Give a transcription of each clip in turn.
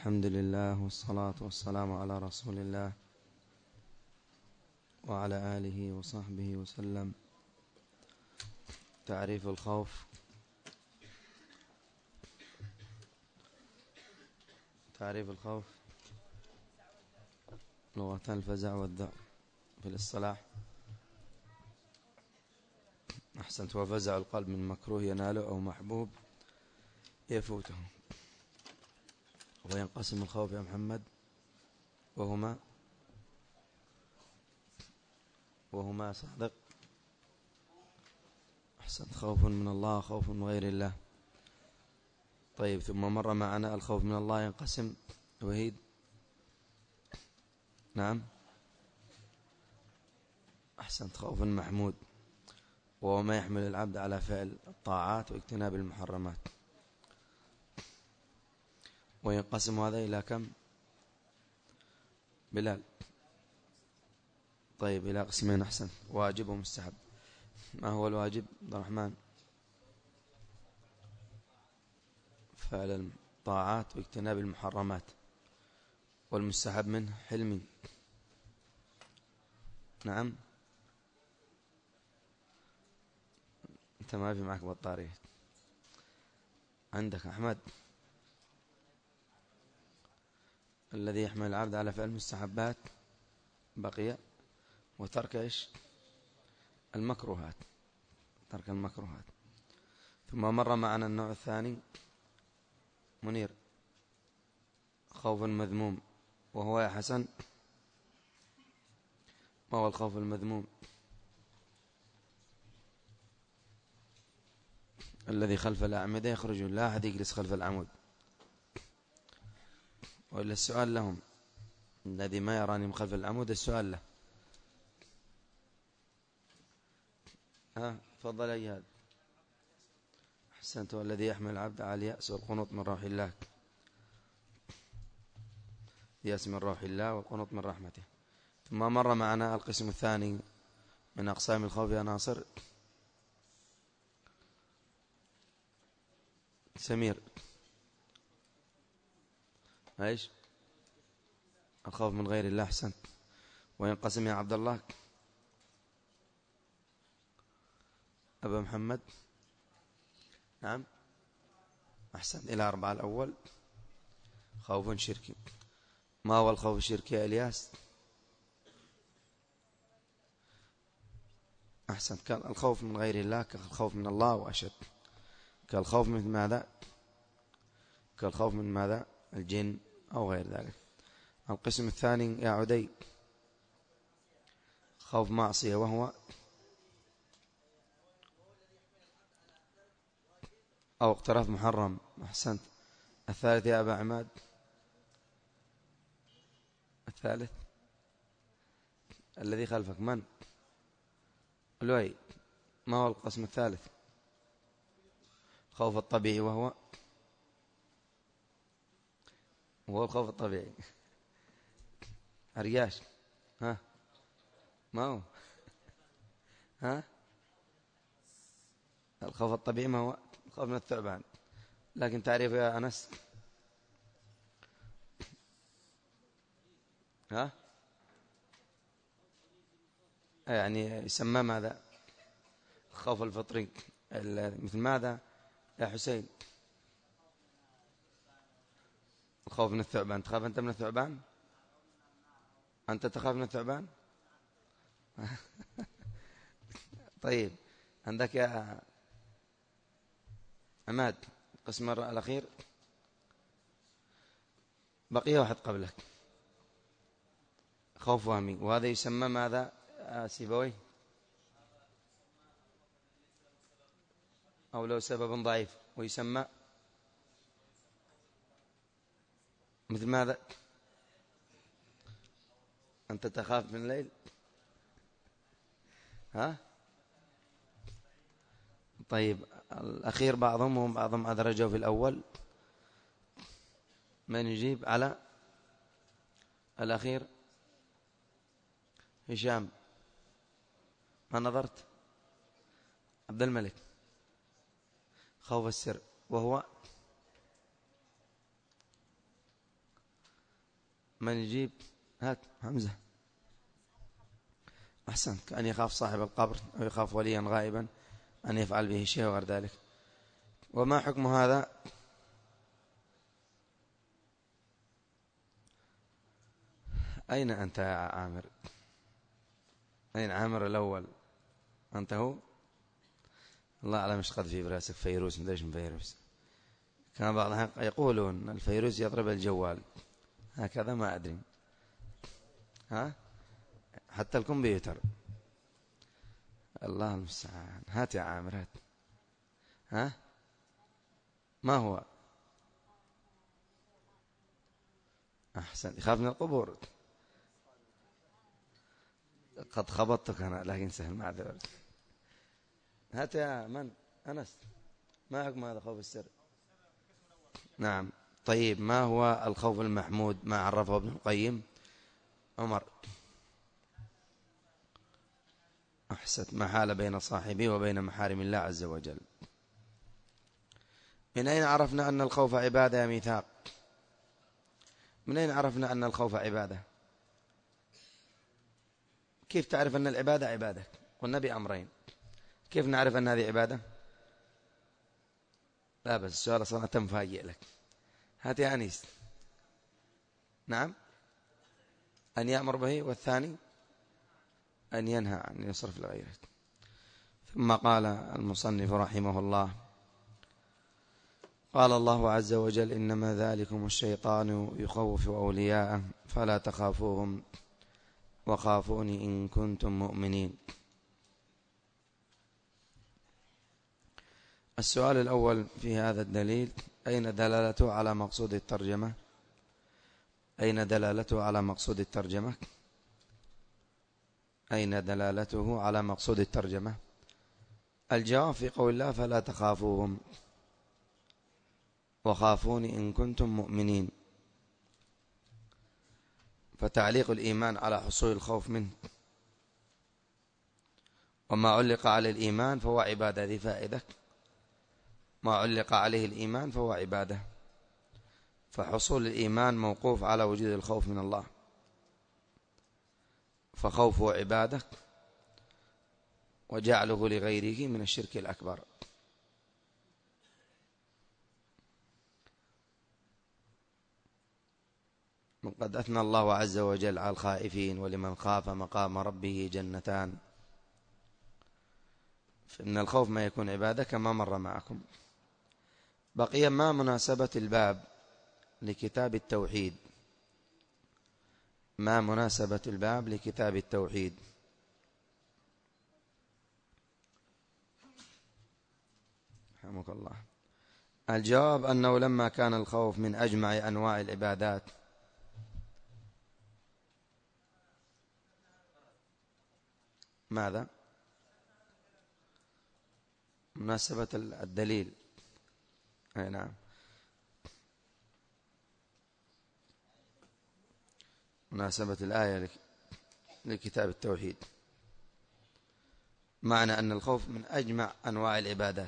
الحمد لله والصلاة والسلام على رسول الله وعلى آله وصحبه وسلم. تعريف الخوف. تعريف الخوف لغتان: الفزع والذعر. في الاصطلاح: أحسنت. وفزع القلب من مكروه يناله أو محبوب يفوته. وينقسم الخوف يا محمد وهما صادق. أحسنت. خوف من الله، خوف من غير الله. طيب، ثم مر معنا الخوف من الله ينقسم. وهيد. نعم، أحسنت. خوف محمود، وهو ما يحمل العبد على فعل الطاعات واجتناب المحرمات. وينقسم هذا إلى كم بلال؟ طيب، إلى قسمين. أحسن. واجب ومستحب. ما هو الواجب عبد الرحمن؟ فعل الطاعات واجتناب المحرمات. والمستحب منه حلمي. نعم، أنت ما في معك بطارية. عندك أحمد؟ الذي يحمل العبد على فعل المستحبات بقي، وترك إيش؟ المكروهات. ترك المكروهات. ثم مر معنا النوع الثاني منير: خوف مذموم. وهو يا حسن ما هو الخوف المذموم؟ الذي خلف الأعمدة يخرج، لا أحد يجلس خلف العمود. وإلا السؤال لهم: الذي ما يراني من خلف العمود السؤال له. تفضل أي هذا. أحسنت. والذي يحمل العبد على اليأس والقنوط من روح الله. يأس من روح الله والقنوط من رحمته. ثم مر معنا القسم الثاني من أقسام الخوف يا ناصر. سمير: ايش؟ الخوف من غير الله. أحسنت. وينقسم يا عبد الله أبا محمد. نعم، أحسن، إلى 4. الأول خوف شركي. ما هو الخوف الشركي يا إلياس؟ أحسن. كالخوف من غير الله، كالخوف من الله وأشد. كالخوف من ماذا؟ كالخوف من ماذا؟ الجن أو غير ذلك. القسم الثاني يا عدي: خوف معصية، وهو أو اقتراف محرم. أحسنت. الثالث يا أبا عماد. الثالث الذي خلفك من؟ لؤي. ما هو القسم الثالث؟ خوف الطبيعي، وهو الخوف الطبيعي. أرياش. ما هو الخوف الطبيعي ما هو؟ الخوف من الثعبان. لكن تعريف يا أنس؟ يعني يسمى ماذا؟ الخوف الفطري. مثل ماذا يا حسين؟ الخوف من الثعبان. تخاف أنت من الثعبان؟ أنت تخاف من الثعبان؟ طيب، عندك يا عماد القسم الأخير. بقي واحد قبلك: خوف وهمي. وهذا يسمى ماذا سيبوي؟ أو لو سبب ضعيف. ويسمى مثل ماذا؟ أنت تخاف من الليل؟ طيب، الأخير بعضهم أدرجوا في الأول. من يجيب على الأخير؟ هشام. ما نظرت؟ عبد الملك: خوف السر، وهو من يجيب؟ هات همزة. أحسن. كأن يخاف صاحب القبر أو يخاف وليا غائبا أن يفعل به شيء وغير ذلك. وما حكم هذا؟ أين أنت يا عامر؟ أين عامر الأول؟ أنت هو؟ الله أعلم إيش قد في براسك فيروس، مدريش من فيروس. كان بعض يقولون الفيروس يضرب الجوال هكذا، ما أدري. ها؟ حتى الكمبيوتر. الله المستعان. هات يا عامر هات. ها؟ ما هو؟ أحسن. يخاف من القبور. قد خبطتك أنا لكن سهل، معذرة. هات يا من؟ أنس. ما حكم هذا خوف السر؟ نعم. طيب ما هو الخوف المحمود ما عرفه ابن القيم؟ عمر. أحسن. ما حال بين صاحبه وبين محارم الله عز وجل. من أين عرفنا أن الخوف عبادة يا ميثاق؟ من أين عرفنا أن الخوف عبادة؟ كيف تعرف أن العبادة عبادة؟ والنبي أمرين، كيف نعرف أن هذه عبادة؟ لا بس السؤال صراحة مفاجئ لك. هات يا أنيس. نعم. أن يأمر به، والثاني أن ينهى عن يصرف لغيره. ثم قال المصنف رحمه الله: قال الله عز وجل: إنما ذلكم الشيطان يخوف أولياءه فلا تخافوهم وخافوني إن كنتم مؤمنين. السؤال الأول في هذا الدليل: أين دلالته على مقصود الترجمة؟ أين دلالته على مقصود الترجمة؟ أين دلالته على مقصود الترجمة؟ الجواب في قول الله: فلا تخافوهم وخافوني إن كنتم مؤمنين. فتعليق الإيمان على حصول الخوف منه، وما علق على الإيمان فهو عبادة. ذي فائدة. ما علق عليه الإيمان فهو عبادة، فحصول الإيمان موقوف على وجود الخوف من الله، فخوفه عبادة، وجعله لغيره من الشرك الأكبر. قد أثنى الله عز وجل على الخائفين: ولمن خاف مقام ربه جنتان. فإن الخوف ما يكون عبادة كما مر معكم. بقي ما مناسبة الباب لكتاب التوحيد؟ ما مناسبة الباب لكتاب التوحيد؟ رحمك الله. الجواب أنه لما كان الخوف من أجمع أنواع العبادات ماذا؟ مناسبة الدليل. أي نعم. مناسبة الآية لكتاب التوحيد، معنى أن الخوف من أجمع أنواع العبادات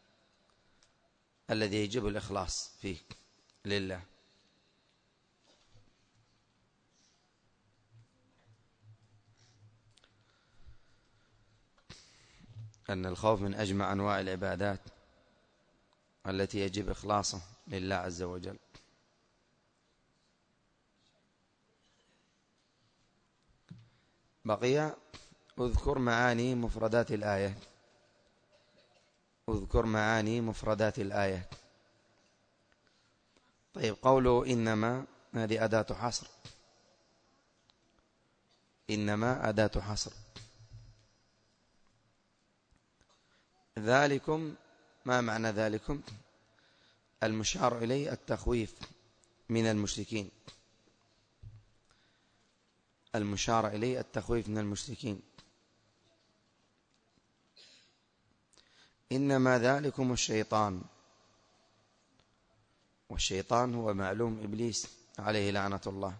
الذي يجب الإخلاص فيه لله. أن الخوف من أجمع أنواع العبادات التي يجب إخلاصه لله عز وجل. بقي اذكر معاني مفردات الآية. اذكر معاني مفردات الآية. طيب قوله إنما، هذه أداة حصر. إنما أداة حصر. ذلكم، ما معنى ذلكم؟ المشار إليه التخويف من المشركين. المشار إليه التخويف من المشركين. إنما ذلكم الشيطان، والشيطان هو معلوم إبليس عليه لعنة الله.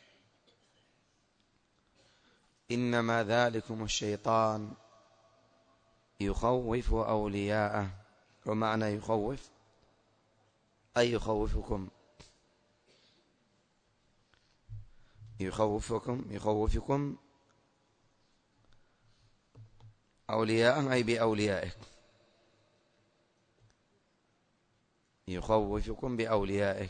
إنما ذلكم الشيطان يخوف أولياءه. ومعنى يخوف أي يخوفكم. يخوفكم أولياء أي بأوليائه، يخوفكم بأوليائه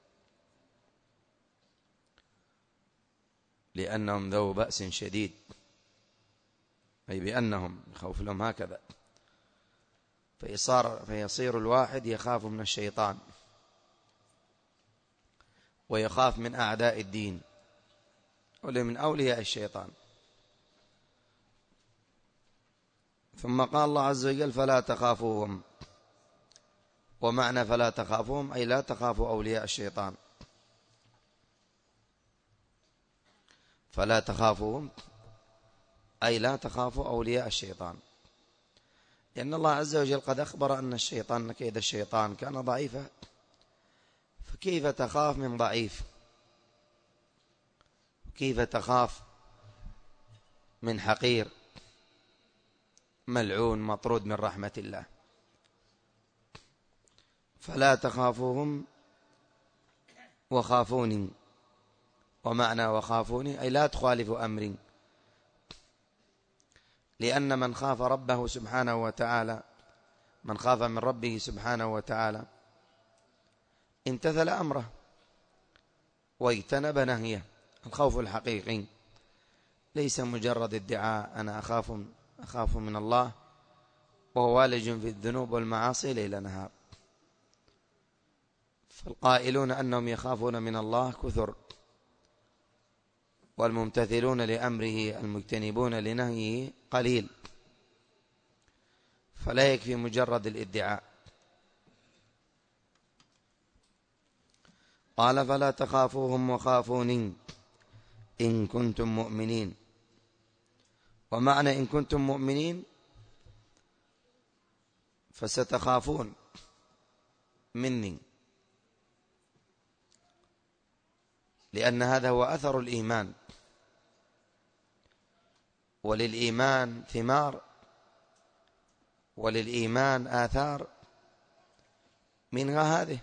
لأنهم ذو بأس شديد، أي بأنهم يخوف لهم هكذا، فيصير الواحد يخاف من الشيطان ويخاف من أعداء الدين ومن أولياء الشيطان. ثم قال الله عز وجل فلا تخافوهم، ومعنى فلا تخافوهم أي لا تخافوا أولياء الشيطان، فلا تخافوهم أي لا تخافوا أولياء الشيطان، لأن الله عز وجل قد أخبر أن كيد الشيطان كان ضعيفا، فكيف تخاف من ضعيف؟ كيف تخاف من حقير ملعون مطرود من رحمة الله؟ فلا تخافوهم وخافوني، ومعنى وخافوني أي لا تخالفوا أمري، لأن من خاف ربه سبحانه وتعالى، من خاف من ربه سبحانه وتعالى امتثل أمره واجتنب نهيه. الخوف الحقيقي ليس مجرد ادعاء أنا أخاف من الله وهو والج في الذنوب والمعاصي ليل نهار. فالقائلون أنهم يخافون من الله كثر، والممتثلون لأمره المجتنبون لنهيه قليل، فلا يكفي مجرد الادعاء. قال فلا تخافوهم وخافوني إن كنتم مؤمنين، ومعنى إن كنتم مؤمنين فستخافون مني، لأن هذا هو أثر الإيمان، وللإيمان ثمار وللإيمان آثار، منها هذه.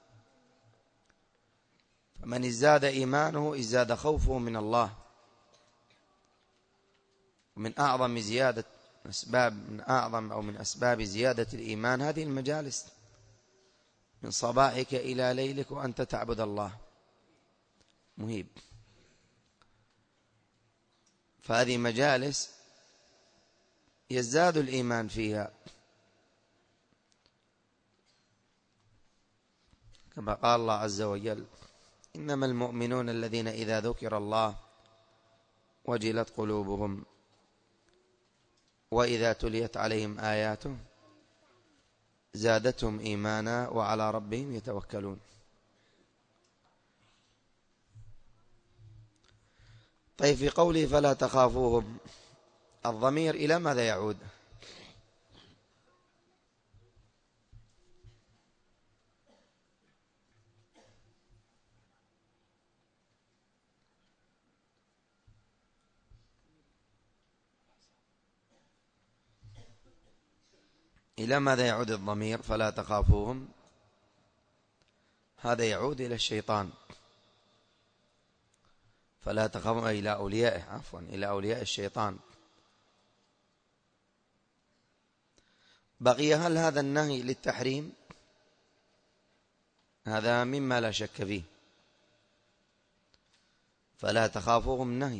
فمن ازداد إيمانه ازداد خوفه من الله. ومن أعظم من أسباب زيادة الإيمان هذه المجالس، من صباحك إلى ليلك وأنت تعبد الله، مهيب. فهذه مجالس يزداد الإيمان فيها، كما قال الله عز وجل إنما المؤمنون الذين إذا ذكر الله وجلت قلوبهم وإذا تليت عليهم آياته زادتهم إيمانا وعلى ربهم يتوكلون. طيب، في قوله فلا تخافوهم الضمير إلى ماذا يعود؟ إلى ماذا يعود الضمير فلا تخافوهم؟ هذا يعود إلى الشيطان. فلا تخافوا إلى أوليائه، إلى أولياء الشيطان. بقي هل هذا النهي للتحريم؟ هذا مما لا شك فيه. فلا تخافوهم نهي،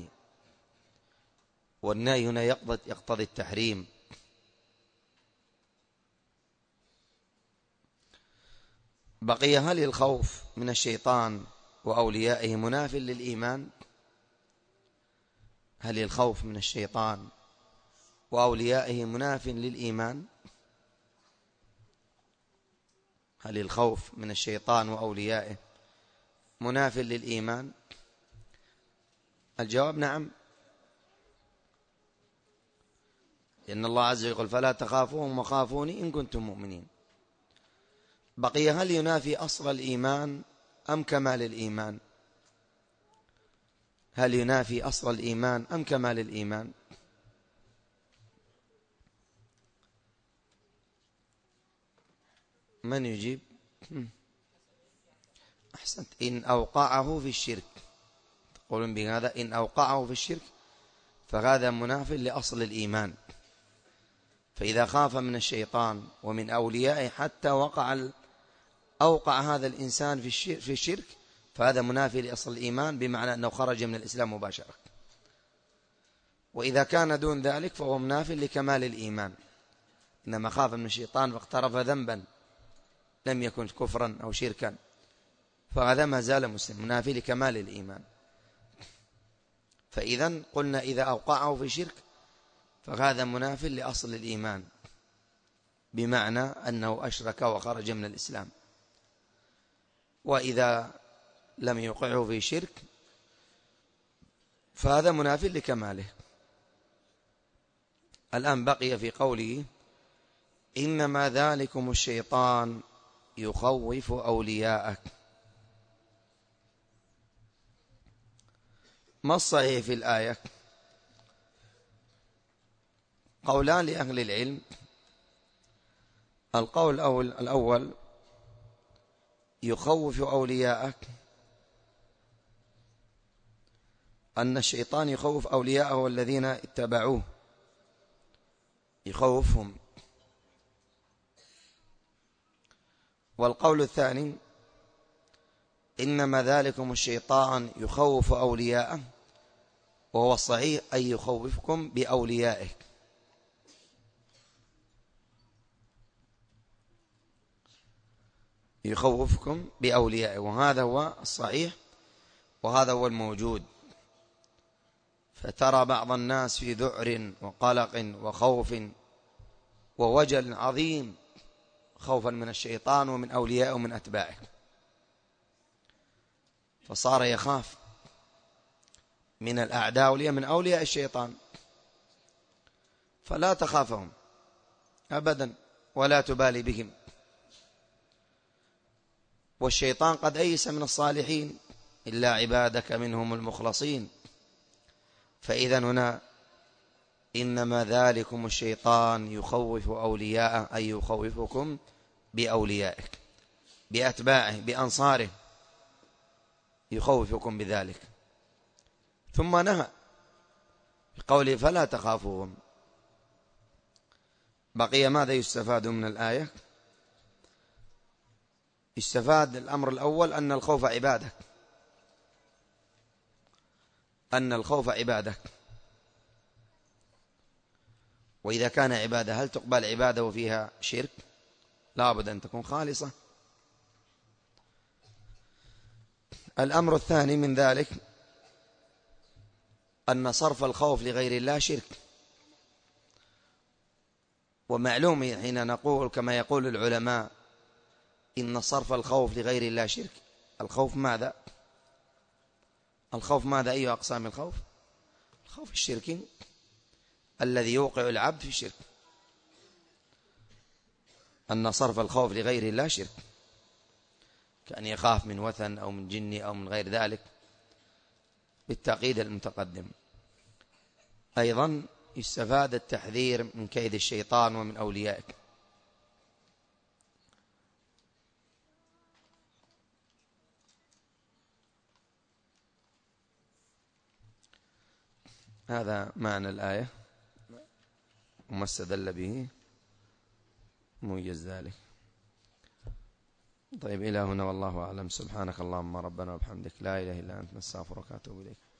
والنهي هنا يقتضي التحريم. بقي هل الخوف من الشيطان وأوليائه مناف للإيمان؟ هل الخوف من الشيطان وأوليائه مناف للإيمان؟ هل الخوف من الشيطان وأوليائه مناف للإيمان؟ الجواب نعم، لأن الله عز وجل يقول فلا تخافوهم وخافوني إن كنتم مؤمنين. بقي هل ينافي أصل الإيمان أم كمال الإيمان؟ هل ينافي أصل الإيمان أم كمال الإيمان؟ من يجيب؟ أحسنت. إن أوقعه في الشرك، يقولون بهذا إن أوقعه في الشرك فهذا مناف لأصل الإيمان. فإذا خاف من الشيطان ومن أوليائه حتى أوقع هذا الإنسان في الشرك فهذا منافي لأصل الإيمان، بمعنى أنه خرج من الإسلام مباشرة. وإذا كان دون ذلك فهو منافي لكمال الإيمان، إنما خاف من الشيطان فاقترف ذنبا لم يكن كفرا أو شركا فهذا ما زال مسلم، منافي لكمال الإيمان. فإذا قلنا إذا أوقعه في شرك فهذا مناف لأصل الإيمان، بمعنى أنه أشرك وخرج من الإسلام. وإذا لم يوقعه في شرك فهذا مناف لكماله. الآن بقي في قوله إنما ذلكم الشيطان يخوف أولياءك. ما الصحيح في الآية؟ قولان لأهل العلم. القول الأول يخوف أولياءك، أن الشيطان يخوف أولياءه الذين اتبعوه، يخوفهم. والقول الثاني إنما ذلكم الشيطان يخوف أولياءه، وهو الصحيح أن يخوفكم بأوليائه. يخوفكم بأوليائه، وهذا هو الصحيح وهذا هو الموجود. فترى بعض الناس في ذعر وقلق وخوف ووجل عظيم خوفا من الشيطان ومن أوليائه ومن أتباعه، فصار يخاف من الأعداء من أولياء الشيطان، فلا تخافهم أبدا ولا تبالي بهم. والشيطان قد أيس من الصالحين إلا عبادك منهم المخلصين. فإذا هنا إنما ذلكم الشيطان يخوف أولياءه، أي يخوفكم بأوليائه بأتباعه بأنصاره، يخوفكم بذلك. ثم نهى بقوله فلا تخافوهم. بقي ماذا يستفاد من الآية؟ استفاد الأمر الأول أن الخوف عبادة، أن الخوف عبادة. وإذا كان عبادة هل تقبل عبادة وفيها شرك؟ لا بد أن تكون خالصة. الأمر الثاني من ذلك أن صرف الخوف لغير الله شرك. ومعلوم حين نقول كما يقول العلماء إن صرف الخوف لغير الله شرك، الخوف ماذا؟ الخوف ماذا؟ أي أقسام الخوف؟ الخوف الشركي الذي يوقع العبد في الشرك، أن صرف الخوف لغير الله شرك، كأن يخاف من وثن أو من جن أو من غير ذلك بالتعقيد المتقدم. أيضا يستفاد التحذير من كيد الشيطان ومن أوليائك. هذا معنى الآية وما استدل به موجز ذلك. طيب إلى هنا والله أعلم. سبحانك اللهم ربنا وبحمدك لا إله إلا أنت نستغفرك ونتوب إليك.